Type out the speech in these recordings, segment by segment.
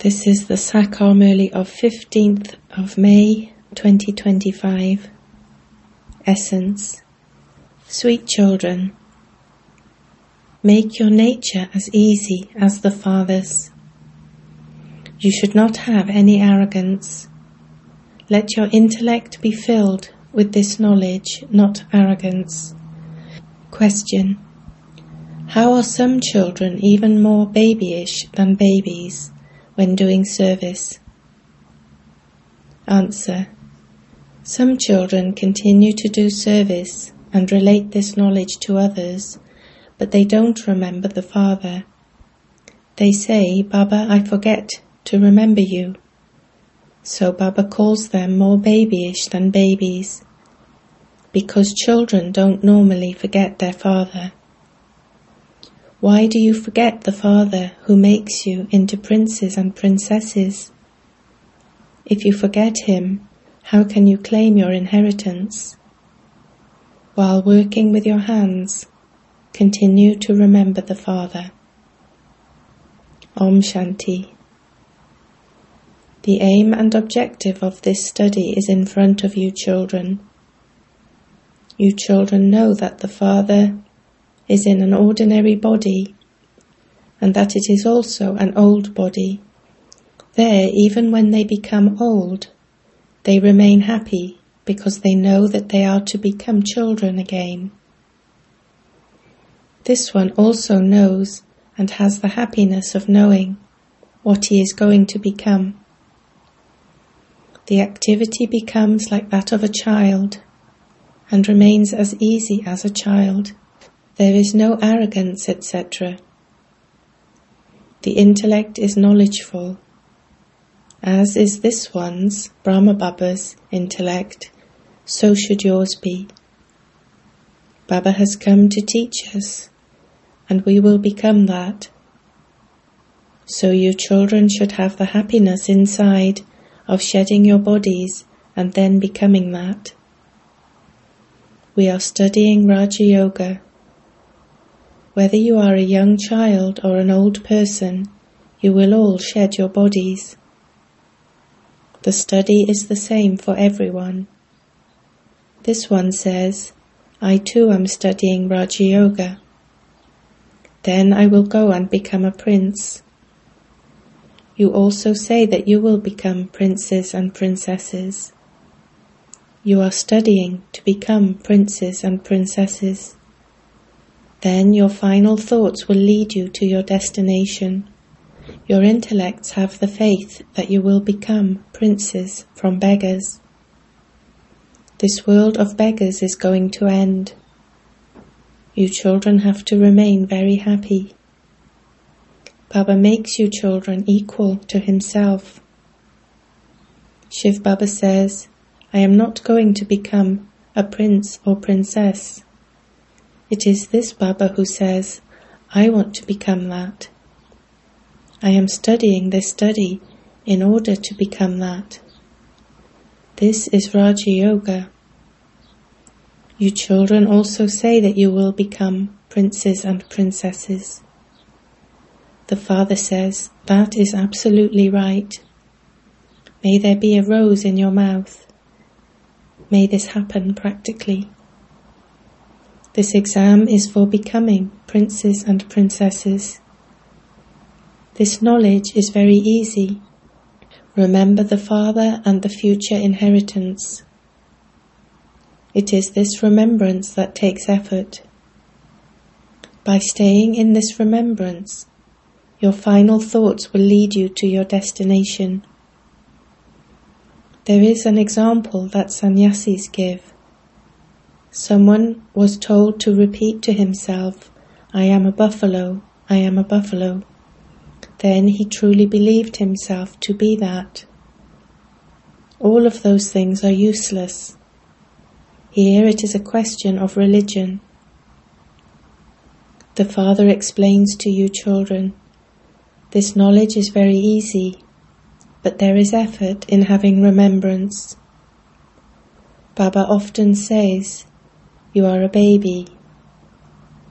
This is the Sakar Murli of 15th of May 2025. Essence. Sweet children, make your nature as easy as the Father's. You should not have any arrogance. Let your intellect be filled with this knowledge, not arrogance. Question. How are some children even more babyish than babies when doing service? Answer. Some children continue to do service and relate this knowledge to others, but they don't remember the Father. They say, Baba, I forget to remember you. So Baba calls them more babyish than babies, because children don't normally forget their Father. Why do you forget the Father who makes you into princes and princesses? If you forget him, how can you claim your inheritance? While working with your hands, continue to remember the Father. Om Shanti. The aim and objective of this study is in front of you children. You children know that the Father is in an ordinary body, and that it is also an old body. There, even when they become old, they remain happy because they know that they are to become children again. This one also knows and has the happiness of knowing what he is going to become. The activity becomes like that of a child and remains as easy as a child. There is no arrogance, etc. The intellect is knowledgeful, as is this one's, Brahma Baba's, intellect, so should yours be. Baba has come to teach us, and we will become that. So you children should have the happiness inside of shedding your bodies and then becoming that. We are studying Raja Yoga. Whether you are a young child or an old person, you will all shed your bodies. The study is the same for everyone. This one says, I too am studying Raja Yoga. Then I will go and become a prince. You also say that you will become princes and princesses. You are studying to become princes and princesses. Then your final thoughts will lead you to your destination. Your intellects have the faith that you will become princes from beggars. This world of beggars is going to end. You children have to remain very happy. Baba makes you children equal to himself. Shiv Baba says, I am not going to become a prince or princess. It is this Baba who says, I want to become that. I am studying this study in order to become that. This is Raja Yoga. You children also say that you will become princes and princesses. The Father says, that is absolutely right. May there be a rose in your mouth. May this happen practically. This exam is for becoming princes and princesses. This knowledge is very easy. Remember the Father and the future inheritance. It is this remembrance that takes effort. By staying in this remembrance, your final thoughts will lead you to your destination. There is an example that sannyasis give. Someone was told to repeat to himself, I am a buffalo, I am a buffalo. Then he truly believed himself to be that. All of those things are useless. Here it is a question of religion. The Father explains to you children, this knowledge is very easy, but there is effort in having remembrance. Baba often says, you are a baby.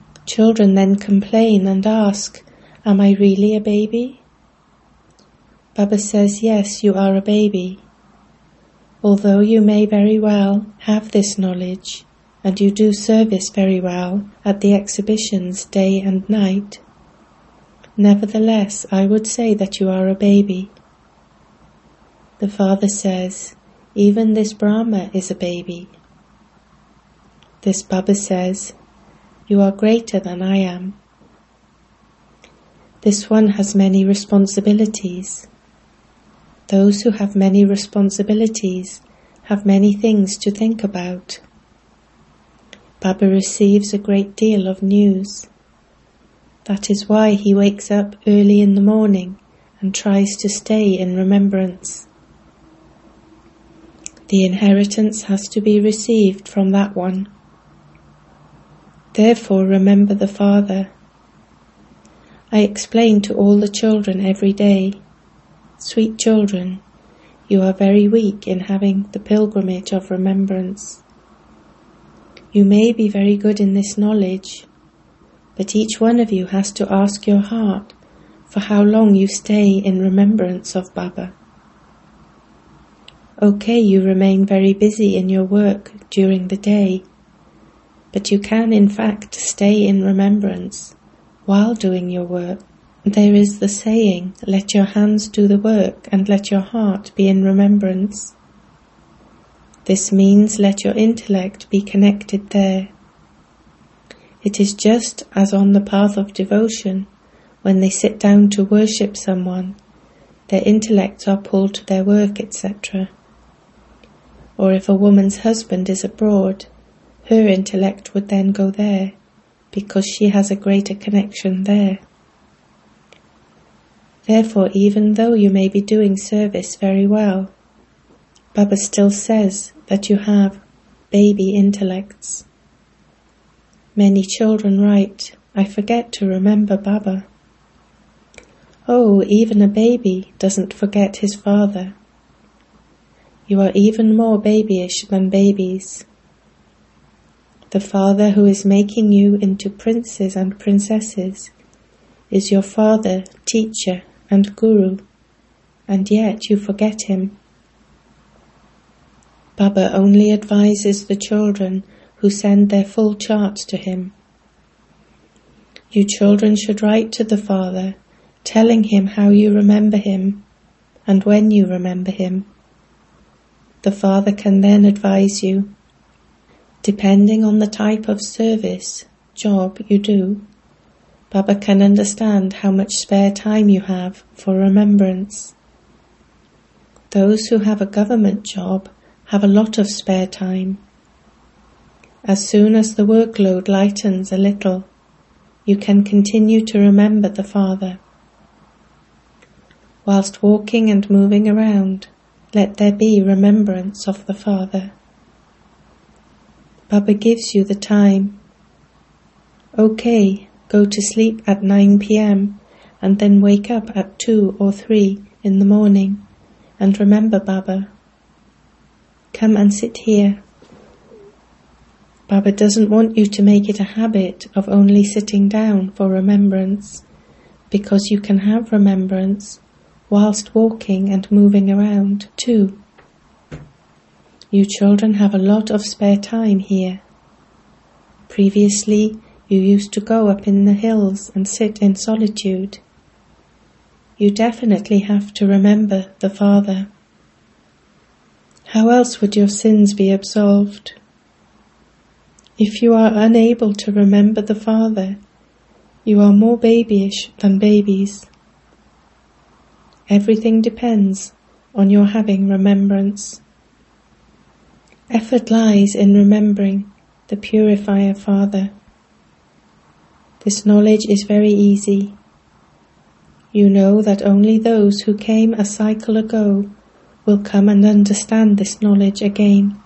Children then complain and ask, am I really a baby? Baba says, yes, you are a baby. Although you may very well have this knowledge, and you do service very well at the exhibitions day and night, nevertheless, I would say that you are a baby. The Father says, even this Brahma is a baby. This Baba says, you are greater than I am. This one has many responsibilities. Those who have many responsibilities have many things to think about. Baba receives a great deal of news. That is why he wakes up early in the morning and tries to stay in remembrance. The inheritance has to be received from that one. Therefore remember the Father. I explain to all the children every day, sweet children, you are very weak in having the pilgrimage of remembrance. You may be very good in this knowledge, but each one of you has to ask your heart for how long you stay in remembrance of Baba. Okay, you remain very busy in your work during the day, but you can in fact stay in remembrance while doing your work. There is the saying, let your hands do the work and let your heart be in remembrance. This means let your intellect be connected there. It is just as on the path of devotion, when they sit down to worship someone, their intellects are pulled to their work, etc. Or if a woman's husband is abroad, her intellect would then go there, because she has a greater connection there. Therefore, even though you may be doing service very well, Baba still says that you have baby intellects. Many children write, I forget to remember Baba. Oh, even a baby doesn't forget his father. You are even more babyish than babies. The Father who is making you into princes and princesses is your father, teacher, and guru, and yet you forget him. Baba only advises the children who send their full charts to him. You children should write to the Father, telling him how you remember him and when you remember him. The Father can then advise you. Depending on the type of service, job you do, Baba can understand how much spare time you have for remembrance. Those who have a government job have a lot of spare time. As soon as the workload lightens a little, you can continue to remember the Father. Whilst walking and moving around, let there be remembrance of the Father. Baba gives you the time. Okay, go to sleep at 9 p.m. and then wake up at 2 or 3 in the morning and remember Baba. Come and sit here. Baba doesn't want you to make it a habit of only sitting down for remembrance, because you can have remembrance whilst walking and moving around too. You children have a lot of spare time here. Previously, you used to go up in the hills and sit in solitude. You definitely have to remember the Father. How else would your sins be absolved? If you are unable to remember the Father, you are more babyish than babies. Everything depends on your having remembrance. Effort lies in remembering the Purifier Father. This knowledge is very easy. You know that only those who came a cycle ago will come and understand this knowledge again.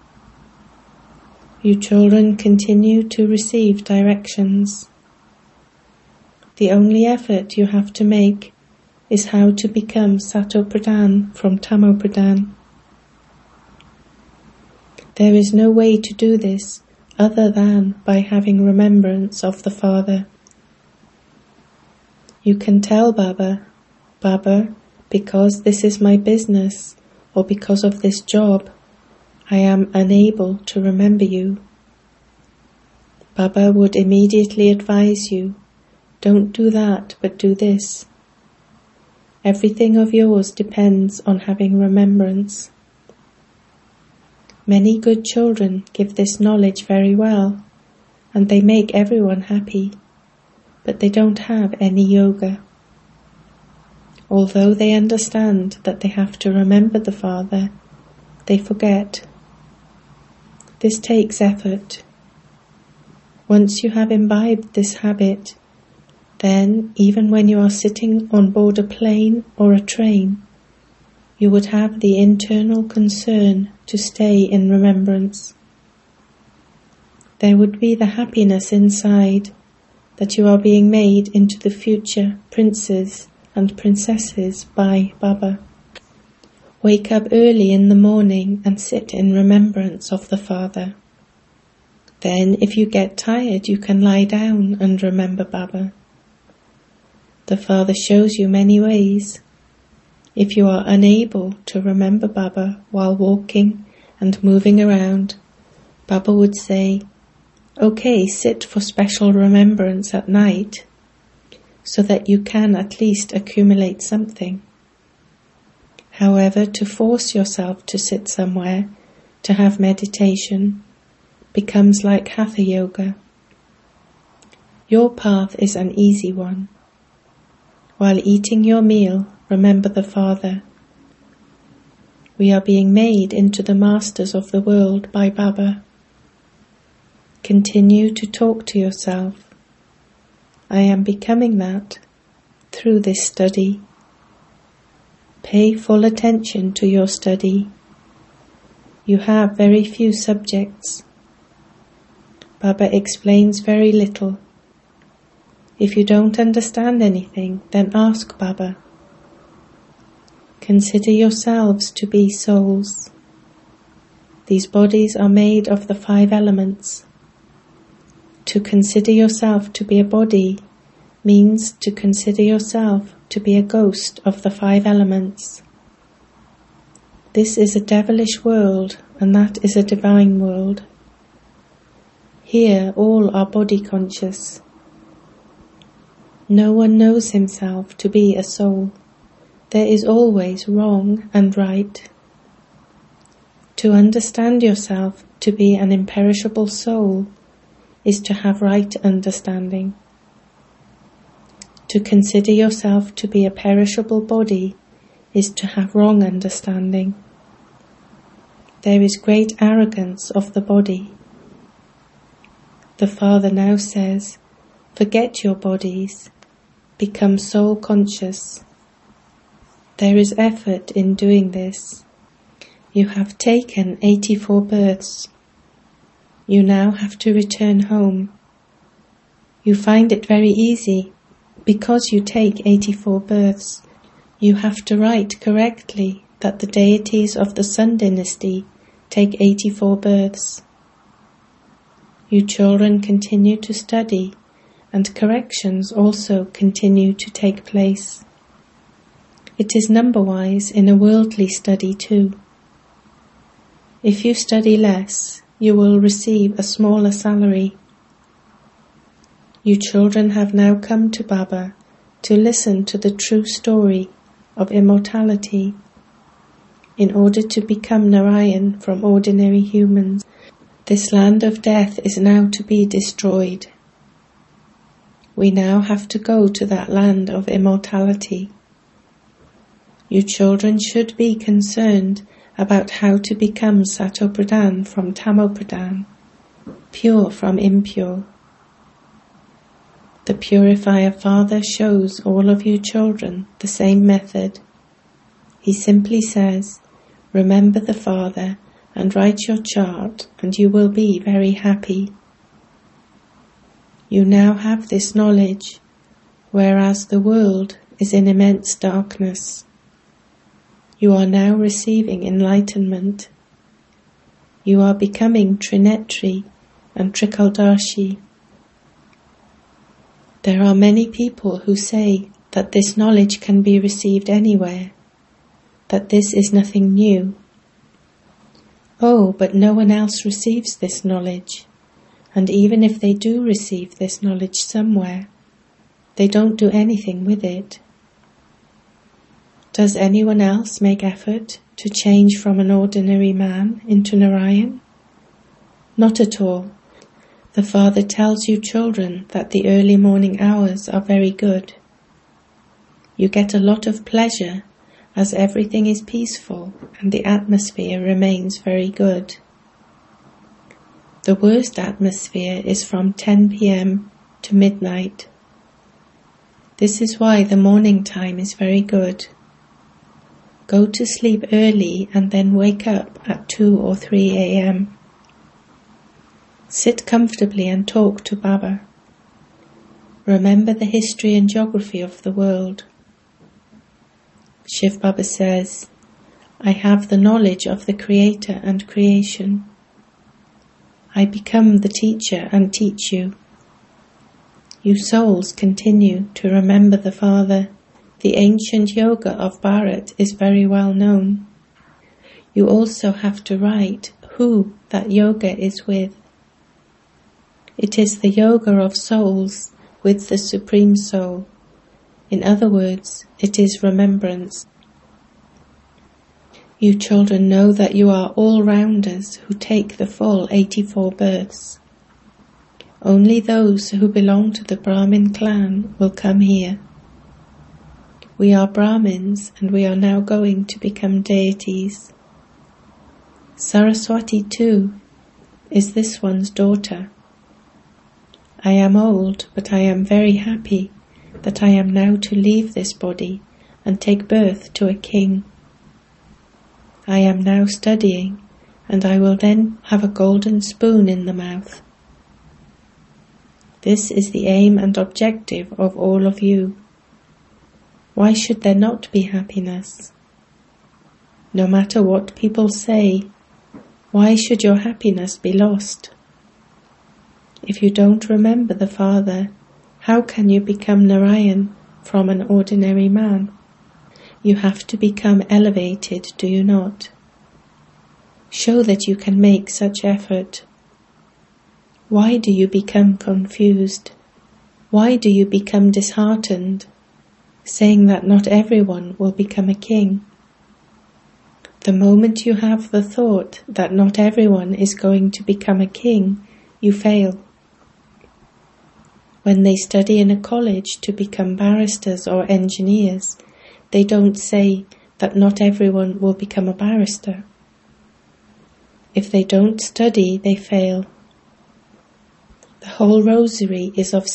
You children continue to receive directions. The only effort you have to make is how to become Sato Pradhan from Tamo Pradhan. There is no way to do this other than by having remembrance of the Father. You can tell Baba, Baba, because this is my business or because of this job, I am unable to remember you. Baba would immediately advise you, don't do that, but do this. Everything of yours depends on having remembrance. Many good children give this knowledge very well, and they make everyone happy, but they don't have any yoga. Although they understand that they have to remember the Father, they forget. This takes effort. Once you have imbibed this habit, then even when you are sitting on board a plane or a train, you would have the internal concern to stay in remembrance. There would be the happiness inside that you are being made into the future princes and princesses by Baba. Wake up early in the morning and sit in remembrance of the Father. Then, if you get tired, you can lie down and remember Baba. The Father shows you many ways. If you are unable to remember Baba while walking and moving around, Baba would say, okay, sit for special remembrance at night, so that you can at least accumulate something. However, to force yourself to sit somewhere, to have meditation, becomes like Hatha Yoga. Your path is an easy one. While eating your meal, remember the Father. We are being made into the masters of the world by Baba. Continue to talk to yourself. I am becoming that through this study. Pay full attention to your study. You have very few subjects. Baba explains very little. If you don't understand anything, then ask Baba. Consider yourselves to be souls. These bodies are made of the 5 elements. To consider yourself to be a body means to consider yourself to be a ghost of the 5 elements. This is a devilish world, and that is a divine world. Here all are body conscious. No one knows himself to be a soul. There is always wrong and right. To understand yourself to be an imperishable soul is to have right understanding. To consider yourself to be a perishable body is to have wrong understanding. There is great arrogance of the body. The Father now says, forget your bodies, become soul conscious. There is effort in doing this. You have taken 84 births. You now have to return home. You find it very easy. Because you take 84 births, you have to write correctly that the deities of the Sun dynasty take 84 births. You children continue to study, and corrections also continue to take place. It is number-wise in a worldly study too. If you study less, you will receive a smaller salary. You children have now come to Baba to listen to the true story of immortality in order to become Narayan from ordinary humans. This land of death is now to be destroyed. We now have to go to that land of immortality. You children should be concerned about how to become Satopradhan from Tamopradhan, pure from impure. The Purifier Father shows all of you children the same method. He simply says, remember the Father and write your chart, and you will be very happy. You now have this knowledge, whereas the world is in immense darkness. You are now receiving enlightenment. You are becoming Trinetri and Trikaldarshi. There are many people who say that this knowledge can be received anywhere, that this is nothing new. Oh, but no one else receives this knowledge, and even if they do receive this knowledge somewhere, they don't do anything with it. Does anyone else make effort to change from an ordinary man into Narayan? Not at all. The Father tells you children that the early morning hours are very good. You get a lot of pleasure as everything is peaceful and the atmosphere remains very good. The worst atmosphere is from 10 p.m. to midnight. This is why the morning time is very good. Go to sleep early and then wake up at 2 or 3 a.m. Sit comfortably and talk to Baba. Remember the history and geography of the world. Shiv Baba says, I have the knowledge of the Creator and creation. I become the teacher and teach you. You souls continue to remember the Father. The ancient yoga of Bharat is very well known. You also have to write who that yoga is with. It is the yoga of souls with the Supreme Soul. In other words, it is remembrance. You children know that you are all-rounders who take the full 84 births. Only those who belong to the Brahmin clan will come here. We are Brahmins and we are now going to become deities. Saraswati too is this one's daughter. I am old, but I am very happy that I am now to leave this body and take birth to a king. I am now studying, and I will then have a golden spoon in the mouth. This is the aim and objective of all of you. Why should there not be happiness? No matter what people say, why should your happiness be lost? If you don't remember the Father, how can you become Narayan from an ordinary man? You have to become elevated, do you not? Show that you can make such effort. Why do you become confused? Why do you become disheartened, saying that not everyone will become a king? The moment you have the thought that not everyone is going to become a king, you fail. When they study in a college to become barristers or engineers, they don't say that not everyone will become a barrister. If they don't study, they fail. The whole rosary is of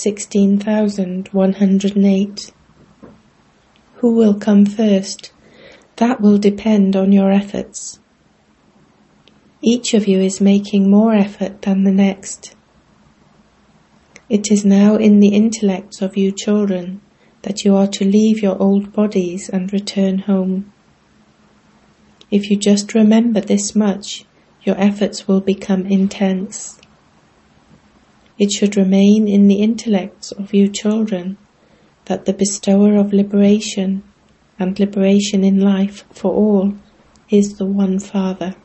16,108. Who will come first? That will depend on your efforts. Each of you is making more effort than the next. It is now in the intellects of you children that you are to leave your old bodies and return home. If you just remember this much, your efforts will become intense. It should remain in the intellects of you children that the bestower of liberation and liberation in life for all is the one Father.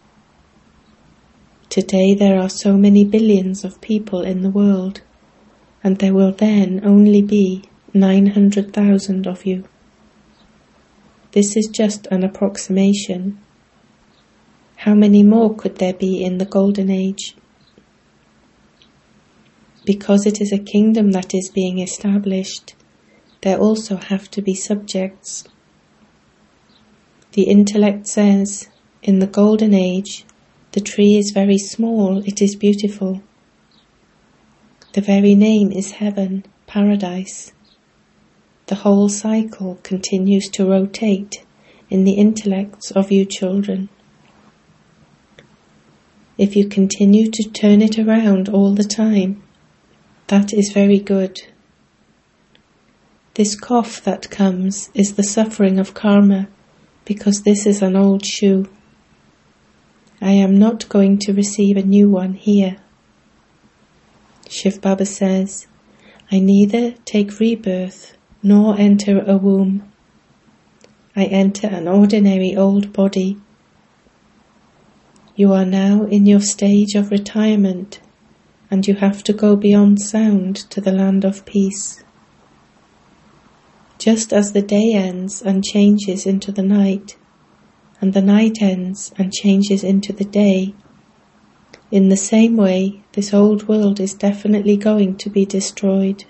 Today there are so many billions of people in the world, and there will then only be 900,000 of you. This is just an approximation. How many more could there be in the Golden Age? Because it is a kingdom that is being established, there also have to be subjects. The intellect says, in the Golden Age, the tree is very small, it is beautiful. The very name is heaven, paradise. The whole cycle continues to rotate in the intellects of you children. If you continue to turn it around all the time, that is very good. This cough that comes is the suffering of karma, because this is an old shoe. I am not going to receive a new one here. Shiv Baba says, I neither take rebirth nor enter a womb. I enter an ordinary old body. You are now in your stage of retirement, and you have to go beyond sound to the land of peace. Just as the day ends and changes into the night, and the night ends and changes into the day, in the same way, this old world is definitely going to be destroyed.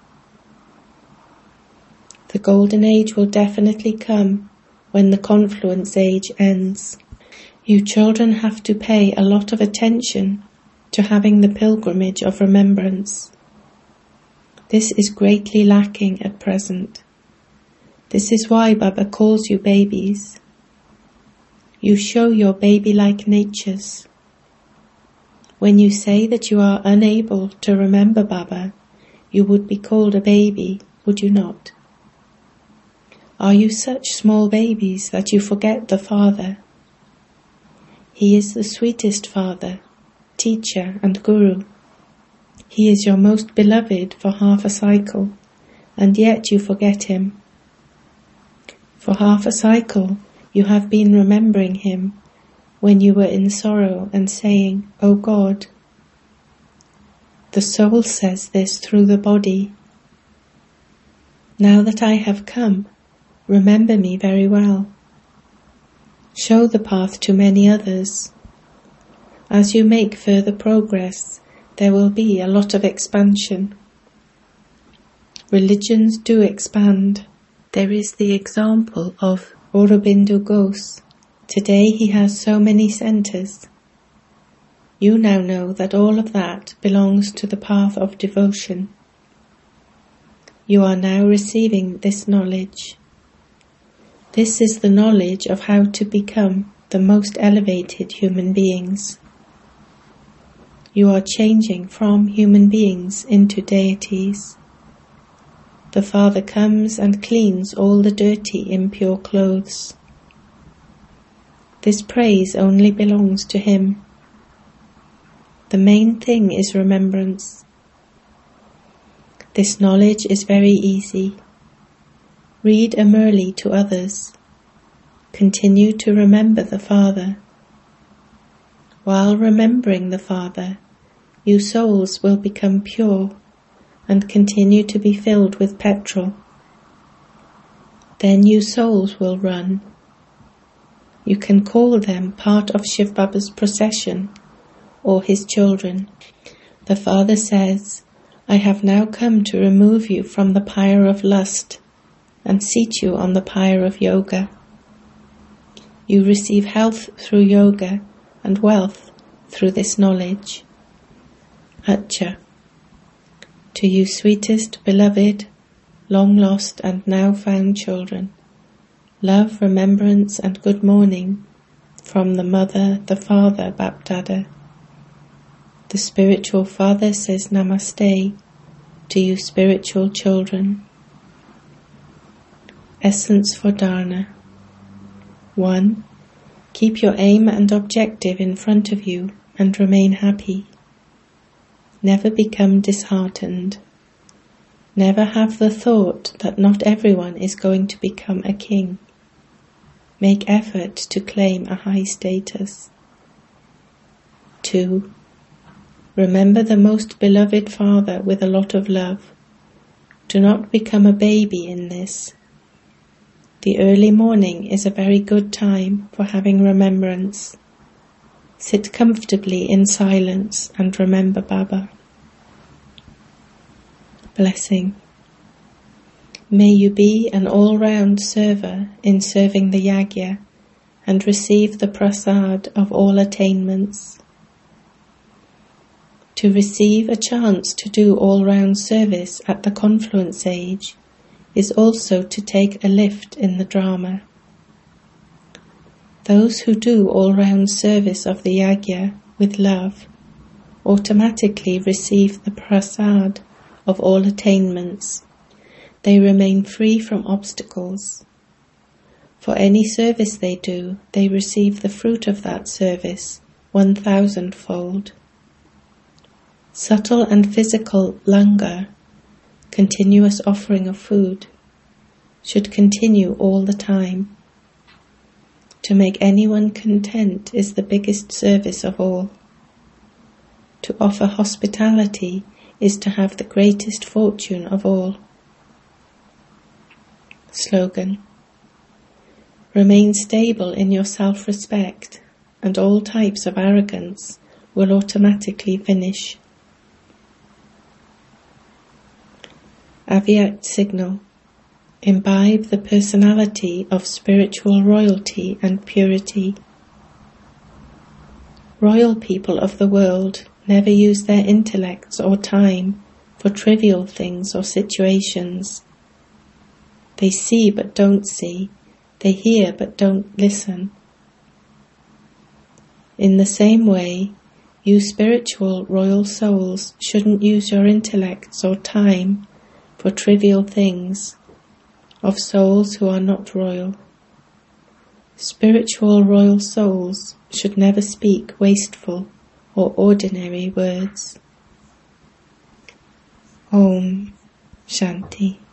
The Golden Age will definitely come when the Confluence Age ends. You children have to pay a lot of attention to having the pilgrimage of remembrance. This is greatly lacking at present. This is why Baba calls you babies. You show your baby-like natures. When you say that you are unable to remember Baba, you would be called a baby, would you not? Are you such small babies that you forget the Father? He is the sweetest Father, teacher and Guru. He is your most beloved for half a cycle, and yet you forget him. For half a cycle you have been remembering him when you were in sorrow and saying, "O God." The soul says this through the body. Now that I have come, remember me very well. Show the path to many others. As you make further progress, there will be a lot of expansion. Religions do expand. There is the example of Aurobindo Ghosh. Today he has so many centers. You now know that all of that belongs to the path of devotion. You are now receiving this knowledge. This is the knowledge of how to become the most elevated human beings. You are changing from human beings into deities. The Father comes and cleans all the dirty, impure clothes. This praise only belongs to him. The main thing is remembrance. This knowledge is very easy. Read a Murli to others. Continue to remember the Father. While remembering the Father, you souls will become pure and continue to be filled with petrol. Then you souls will run. You can call them part of Shiv Baba's procession or his children. The Father says, "I have now come to remove you from the pyre of lust and seat you on the pyre of yoga. You receive health through yoga and wealth through this knowledge." Acha. To you sweetest, beloved, long lost and now found children, love, remembrance and good morning from the Mother, the Father, Bapdada. The spiritual Father says Namaste to you spiritual children. Essence for Dharna. 1. Keep your aim and objective in front of you and remain happy. Never become disheartened. Never have the thought that not everyone is going to become a king. Make effort to claim a high status. 2. Remember the most beloved Father with a lot of love. Do not become a baby in this. The early morning is a very good time for having remembrance. Sit comfortably in silence and remember Baba. Blessing. May you be an all-round server in serving the Yagya and receive the prasad of all attainments. To receive a chance to do all-round service at the Confluence Age is also to take a lift in the drama. Those who do all-round service of the Yagya with love automatically receive the prasad of all attainments. They remain free from obstacles. For any service they do, they receive the fruit of that service 1,000-fold. Subtle and physical langar, continuous offering of food, should continue all the time. To make anyone content is the biggest service of all. To offer hospitality is to have the greatest fortune of all. Slogan: remain stable in your self-respect, and all types of arrogance will automatically finish. Avyakt signal: imbibe the personality of spiritual royalty and purity. Royal people of the world never use their intellects or time for trivial things or situations. They see but don't see, they hear but don't listen. In the same way, you spiritual royal souls shouldn't use your intellects or time for trivial things of souls who are not royal. Spiritual royal souls should never speak wasteful or ordinary words. Om Shanti.